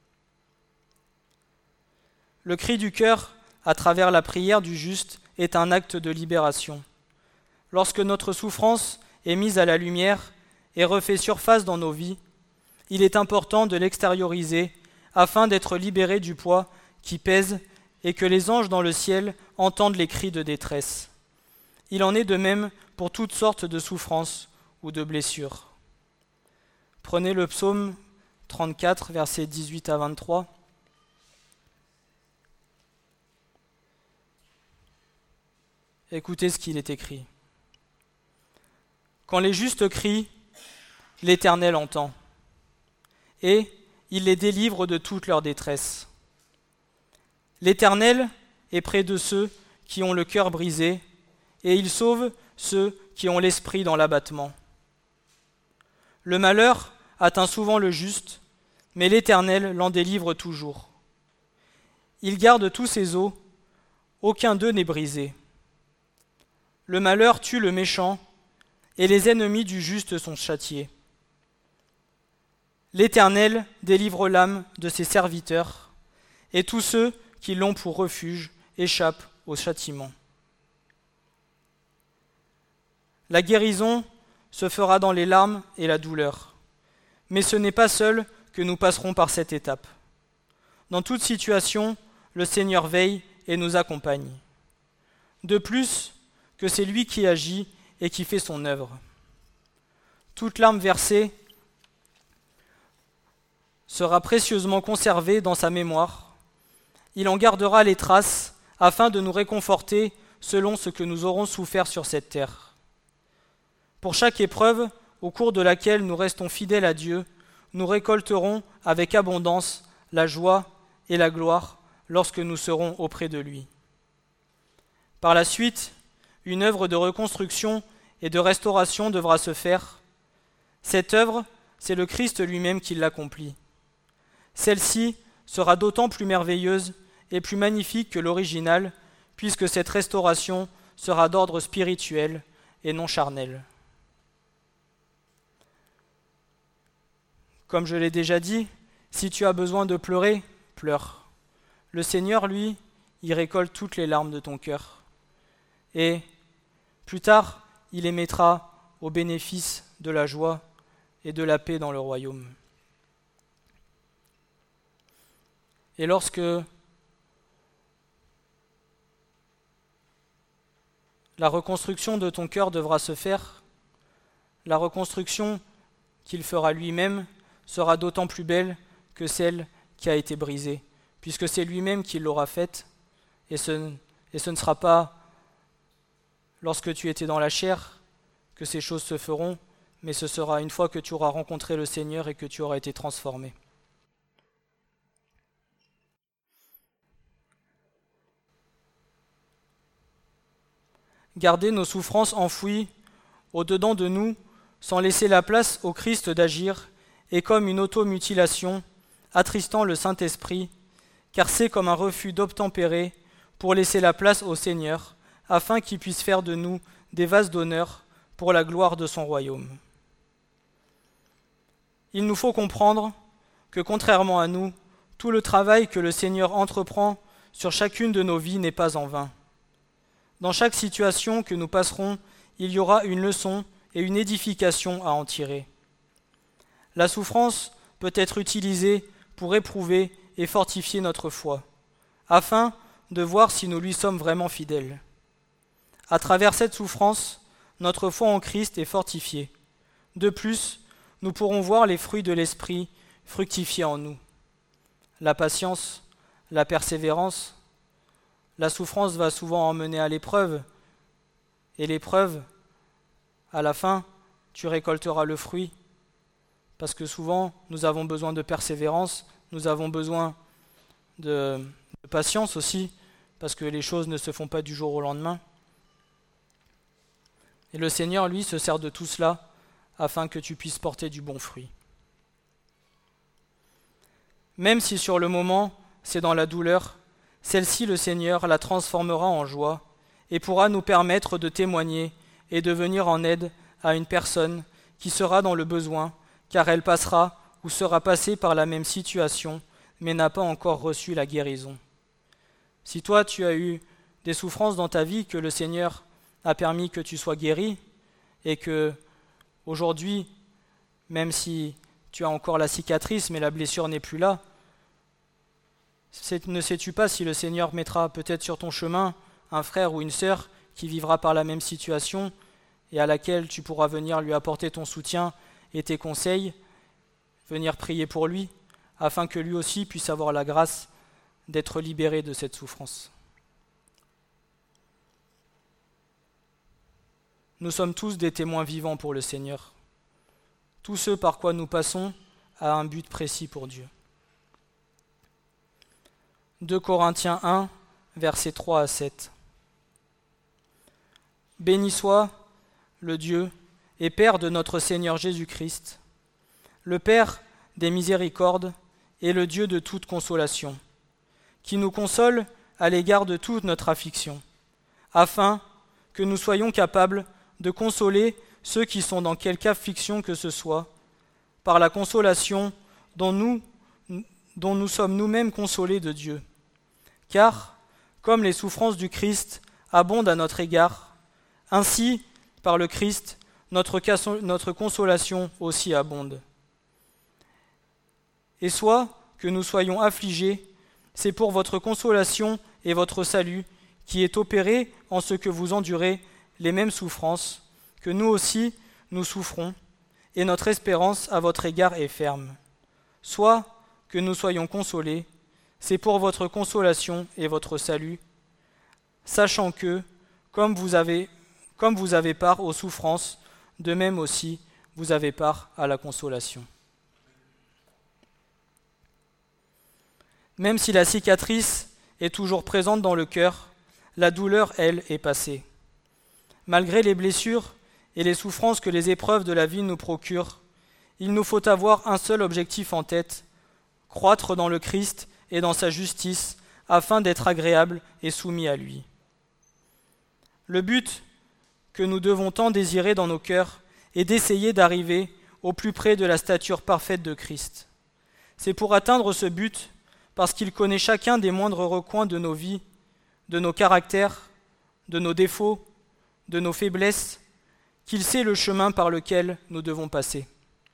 Le cri du cœur, à travers la prière du juste, est un acte de libération. Lorsque notre souffrance est mise à la lumière et refait surface dans nos vies, il est important de l'extérioriser afin d'être libéré du poids qui pèse et que les anges dans le ciel entendent les cris de détresse. Il en est de même pour toutes sortes de souffrances ou de blessures. Prenez le psaume trente-quatre, versets dix-huit à vingt-trois. Écoutez ce qu'il est écrit. Quand les justes crient, l'Éternel entend, et il les délivre de toute leur détresse. L'Éternel est près de ceux qui ont le cœur brisé, et il sauve ceux qui ont l'esprit dans l'abattement. Le malheur atteint souvent le juste, mais l'Éternel l'en délivre toujours. Il garde tous ses os, aucun d'eux n'est brisé. Le malheur tue le méchant, et les ennemis du juste sont châtiés. L'Éternel délivre l'âme de ses serviteurs, et tous ceux qui l'ont pour refuge échappent au châtiment. La guérison se fera dans les larmes et la douleur. Mais ce n'est pas seul que nous passerons par cette étape. Dans toute situation, le Seigneur veille et nous accompagne. De plus que c'est lui qui agit et qui fait son œuvre. Toute larme versée sera précieusement conservée dans sa mémoire. Il en gardera les traces afin de nous réconforter selon ce que nous aurons souffert sur cette terre. Pour chaque épreuve au cours de laquelle nous restons fidèles à Dieu, nous récolterons avec abondance la joie et la gloire lorsque nous serons auprès de lui. Par la suite, une œuvre de reconstruction et de restauration devra se faire. Cette œuvre, c'est le Christ lui-même qui l'accomplit. Celle-ci sera d'autant plus merveilleuse et plus magnifique que l'original, puisque cette restauration sera d'ordre spirituel et non charnel. Comme je l'ai déjà dit, si tu as besoin de pleurer, pleure. Le Seigneur, lui, il récolte toutes les larmes de ton cœur. Et plus tard, il les mettra au bénéfice de la joie et de la paix dans le royaume. Et lorsque la reconstruction de ton cœur devra se faire, la reconstruction qu'il fera lui-même sera d'autant plus belle que celle qui a été brisée, puisque c'est lui-même qui l'aura faite, et ce, et ce ne sera pas lorsque tu étais dans la chair que ces choses se feront, mais ce sera une fois que tu auras rencontré le Seigneur et que tu auras été transformé. Garder nos souffrances enfouies au-dedans de nous, sans laisser la place au Christ d'agir, est comme une automutilation, attristant le Saint-Esprit, car c'est comme un refus d'obtempérer pour laisser la place au Seigneur, afin qu'il puisse faire de nous des vases d'honneur pour la gloire de son royaume. Il nous faut comprendre que, contrairement à nous, tout le travail que le Seigneur entreprend sur chacune de nos vies n'est pas en vain. Dans chaque situation que nous passerons, il y aura une leçon et une édification à en tirer. La souffrance peut être utilisée pour éprouver et fortifier notre foi, afin de voir si nous lui sommes vraiment fidèles. À travers cette souffrance, notre foi en Christ est fortifiée. De plus, nous pourrons voir les fruits de l'Esprit fructifier en nous. La patience, la persévérance. La souffrance va souvent emmener à l'épreuve, et l'épreuve, à la fin, tu récolteras le fruit, parce que souvent, nous avons besoin de persévérance, nous avons besoin de, de patience aussi, parce que les choses ne se font pas du jour au lendemain. Et le Seigneur, lui, se sert de tout cela, afin que tu puisses porter du bon fruit. Même si sur le moment, c'est dans la douleur, celle-ci, le Seigneur, la transformera en joie et pourra nous permettre de témoigner et de venir en aide à une personne qui sera dans le besoin, car elle passera ou sera passée par la même situation, mais n'a pas encore reçu la guérison. Si toi, tu as eu des souffrances dans ta vie que le Seigneur a permis que tu sois guéri, et que aujourd'hui, même si tu as encore la cicatrice, mais la blessure n'est plus là, ne sais-tu pas si le Seigneur mettra peut-être sur ton chemin un frère ou une sœur qui vivra par la même situation et à laquelle tu pourras venir lui apporter ton soutien et tes conseils, venir prier pour lui, afin que lui aussi puisse avoir la grâce d'être libéré de cette souffrance. Nous sommes tous des témoins vivants pour le Seigneur. Tout ce par quoi nous passons a un but précis pour Dieu. deux Corinthiens un, versets trois à sept. Béni soit le Dieu et Père de notre Seigneur Jésus-Christ, le Père des miséricordes et le Dieu de toute consolation, qui nous console à l'égard de toute notre affliction, afin que nous soyons capables de consoler ceux qui sont dans quelque affliction que ce soit, par la consolation dont nous, dont nous sommes nous-mêmes consolés de Dieu. Car, comme les souffrances du Christ abondent à notre égard, ainsi, par le Christ, notre, notre consolation aussi abonde. Et soit que nous soyons affligés, c'est pour votre consolation et votre salut qui est opéré en ce que vous endurez les mêmes souffrances, que nous aussi nous souffrons, et notre espérance à votre égard est ferme. Soit que nous soyons consolés, c'est pour votre consolation et votre salut, sachant que, comme vous avez, comme vous avez part aux souffrances, de même aussi vous avez part à la consolation. Même si la cicatrice est toujours présente dans le cœur, la douleur, elle, est passée. Malgré les blessures et les souffrances que les épreuves de la vie nous procurent, il nous faut avoir un seul objectif en tête, croître dans le Christ et dans sa justice, afin d'être agréable et soumis à lui. Le but que nous devons tant désirer dans nos cœurs est d'essayer d'arriver au plus près de la stature parfaite de Christ. C'est pour atteindre ce but, parce qu'il connaît chacun des moindres recoins de nos vies, de nos caractères, de nos défauts, de nos faiblesses, qu'il sait le chemin par lequel nous devons passer.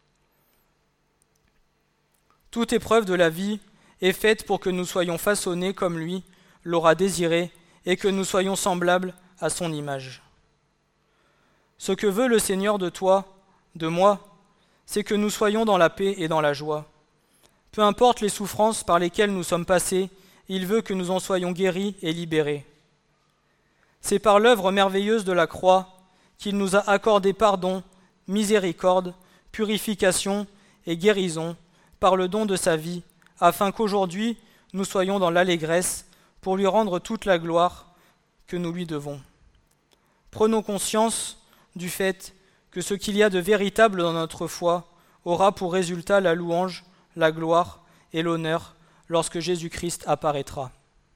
Toute épreuve de la vie est faite pour que nous soyons façonnés comme lui l'aura désiré et que nous soyons semblables à son image. Ce que veut le Seigneur de toi, de moi, c'est que nous soyons dans la paix et dans la joie. Peu importe les souffrances par lesquelles nous sommes passés, il veut que nous en soyons guéris et libérés. C'est par l'œuvre merveilleuse de la croix qu'il nous a accordé pardon, miséricorde, purification et guérison par le don de sa vie, afin qu'aujourd'hui nous soyons dans l'allégresse pour lui rendre toute la gloire que nous lui devons. Prenons conscience du fait que ce qu'il y a de véritable dans notre foi aura pour résultat la louange, la gloire et l'honneur lorsque Jésus-Christ apparaîtra.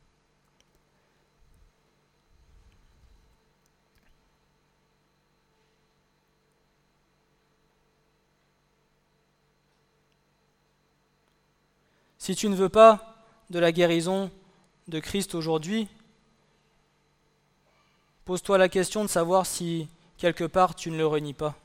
Si tu ne veux pas de la guérison de Christ aujourd'hui, pose-toi la question de savoir si, quelque part, tu ne le renies pas.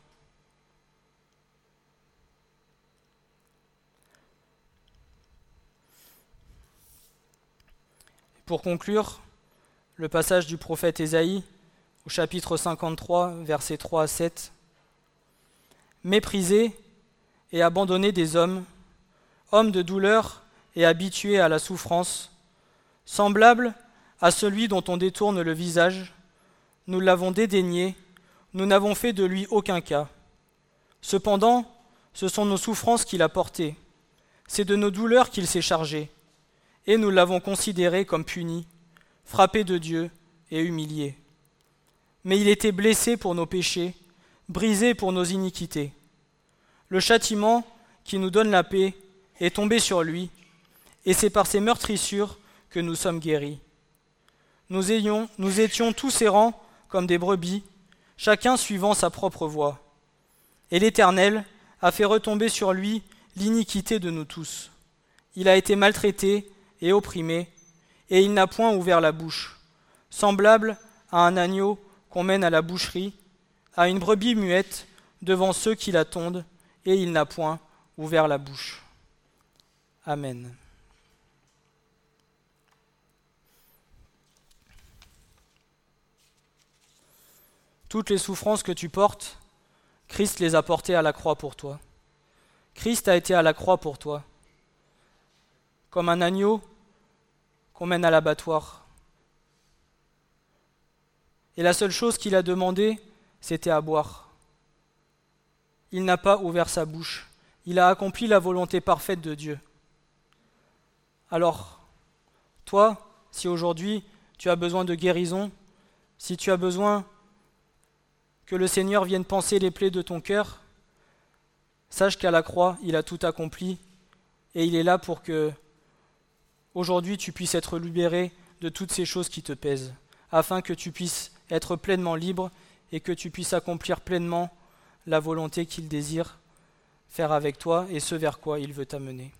Pour conclure, le passage du prophète Ésaïe, au chapitre cinquante-trois, versets trois à sept. « Méprisé et abandonné des hommes, homme de douleur et habitué à la souffrance, semblable à celui dont on détourne le visage, nous l'avons dédaigné, nous n'avons fait de lui aucun cas. Cependant, ce sont nos souffrances qu'il a portées, c'est de nos douleurs qu'il s'est chargé, et nous l'avons considéré comme puni, frappé de Dieu et humilié. Mais il était blessé pour nos péchés, brisé pour nos iniquités. Le châtiment qui nous donne la paix est tombé sur lui, et c'est par ses meurtrissures que nous sommes guéris. Nous, ayons, nous étions tous errants comme des brebis, chacun suivant sa propre voie. Et l'Éternel a fait retomber sur lui l'iniquité de nous tous. Il a été maltraité et opprimé, et il n'a point ouvert la bouche, semblable à un agneau qu'on mène à la boucherie, à une brebis muette devant ceux qui la tondent, et il n'a point ouvert la bouche. Amen. Toutes les souffrances que tu portes, Christ les a portées à la croix pour toi. Christ a été à la croix pour toi, comme un agneau qu'on mène à l'abattoir. Et la seule chose qu'il a demandé, c'était à boire. Il n'a pas ouvert sa bouche. Il a accompli la volonté parfaite de Dieu. Alors, toi, si aujourd'hui tu as besoin de guérison, si tu as besoin que le Seigneur vienne panser les plaies de ton cœur, sache qu'à la croix, il a tout accompli et il est là pour que aujourd'hui tu puisses être libéré de toutes ces choses qui te pèsent, afin que tu puisses être pleinement libre et que tu puisses accomplir pleinement la volonté qu'il désire faire avec toi et ce vers quoi il veut t'amener.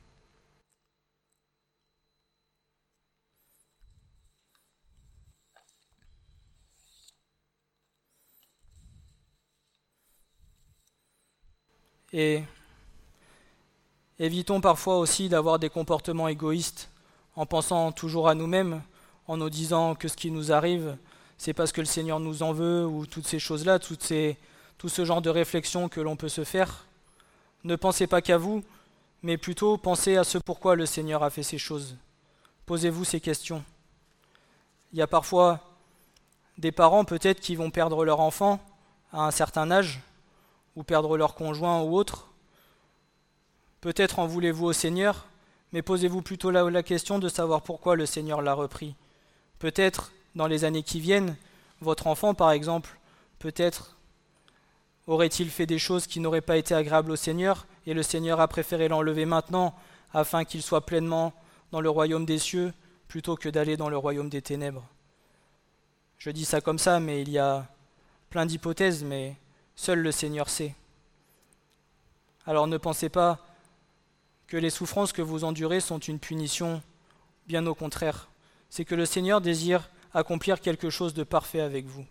Et évitons parfois aussi d'avoir des comportements égoïstes en pensant toujours à nous-mêmes, en nous disant que ce qui nous arrive, c'est parce que le Seigneur nous en veut, ou toutes ces choses-là, toutes ces, tout ce genre de réflexion que l'on peut se faire. Ne pensez pas qu'à vous, mais plutôt pensez à ce pourquoi le Seigneur a fait ces choses. Posez-vous ces questions. Il y a parfois des parents peut-être qui vont perdre leur enfant à un certain âge, ou perdre leur conjoint ou autre. Peut-être en voulez-vous au Seigneur, mais posez-vous plutôt la, la question de savoir pourquoi le Seigneur l'a repris. Peut-être, dans les années qui viennent, votre enfant, par exemple, peut-être aurait-il fait des choses qui n'auraient pas été agréables au Seigneur, et le Seigneur a préféré l'enlever maintenant, afin qu'il soit pleinement dans le royaume des cieux, plutôt que d'aller dans le royaume des ténèbres. Je dis ça comme ça, mais il y a plein d'hypothèses, mais seul le Seigneur sait. Alors ne pensez pas que les souffrances que vous endurez sont une punition, bien au contraire. C'est que le Seigneur désire accomplir quelque chose de parfait avec vous.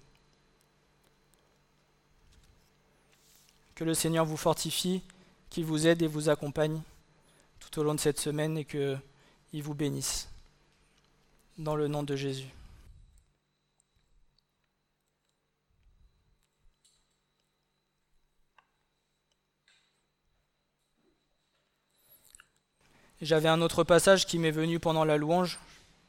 Que le Seigneur vous fortifie, qu'il vous aide et vous accompagne tout au long de cette semaine et qu'il vous bénisse. Dans le nom de Jésus. J'avais un autre passage qui m'est venu pendant la louange.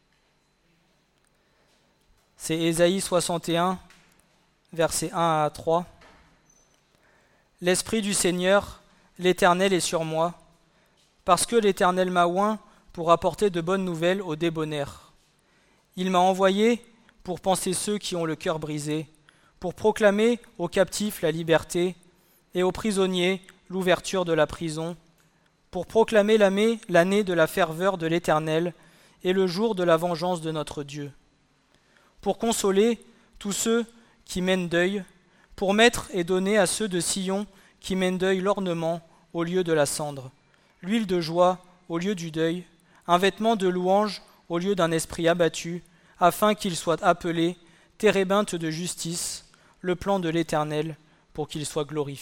C'est Ésaïe soixante et un, versets un à trois. « L'Esprit du Seigneur, l'Éternel est sur moi, parce que l'Éternel m'a oint pour apporter de bonnes nouvelles aux débonnaires. Il m'a envoyé pour panser ceux qui ont le cœur brisé, pour proclamer aux captifs la liberté et aux prisonniers l'ouverture de la prison, pour proclamer l'année de la ferveur de l'Éternel et le jour de la vengeance de notre Dieu, pour consoler tous ceux qui mènent deuil, pour mettre et donner à ceux de Sion qui mènent deuil l'ornement au lieu de la cendre, l'huile de joie au lieu du deuil, un vêtement de louange au lieu d'un esprit abattu, afin qu'ils soient appelés térébinthes de justice, le plan de l'Éternel, pour qu'il soit glorifié. »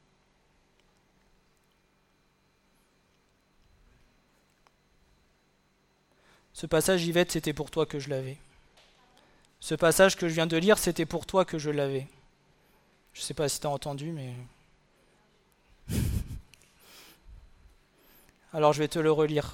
Ce passage, Yvette, c'était pour toi que je l'avais. Ce passage que je viens de lire, c'était pour toi que je l'avais. Je ne sais pas si tu as entendu, mais... Alors je vais te le relire.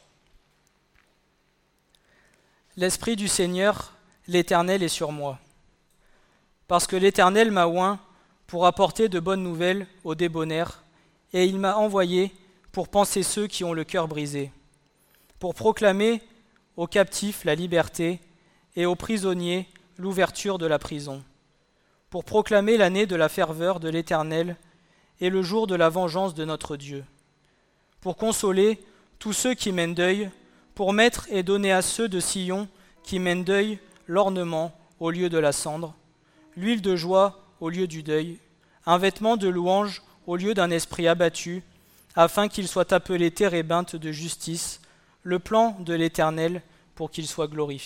« L'Esprit du Seigneur, l'Éternel est sur moi, parce que l'Éternel m'a oint pour apporter de bonnes nouvelles aux débonnaires, et il m'a envoyé pour panser ceux qui ont le cœur brisé, pour proclamer aux captifs la liberté et aux prisonniers l'ouverture de la prison, pour proclamer l'année de la ferveur de l'Éternel et le jour de la vengeance de notre Dieu, pour consoler tous ceux qui mènent deuil, pour mettre et donner à ceux de Sion qui mènent deuil l'ornement au lieu de la cendre, l'huile de joie au lieu du deuil, un vêtement de louange au lieu d'un esprit abattu, afin qu'ils soient appelés térébinthes de justice, le plan de l'Éternel pour qu'il soit glorifié. »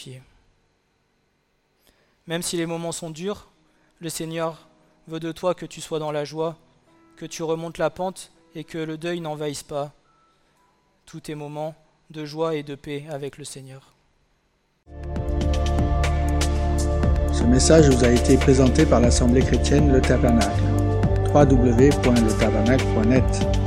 Même si les moments sont durs, le Seigneur veut de toi que tu sois dans la joie, que tu remontes la pente et que le deuil n'envahisse pas tous tes moments de joie et de paix avec le Seigneur. Ce message vous a été présenté par l'Assemblée chrétienne Le Tabernacle. w w w point le tabernacle point net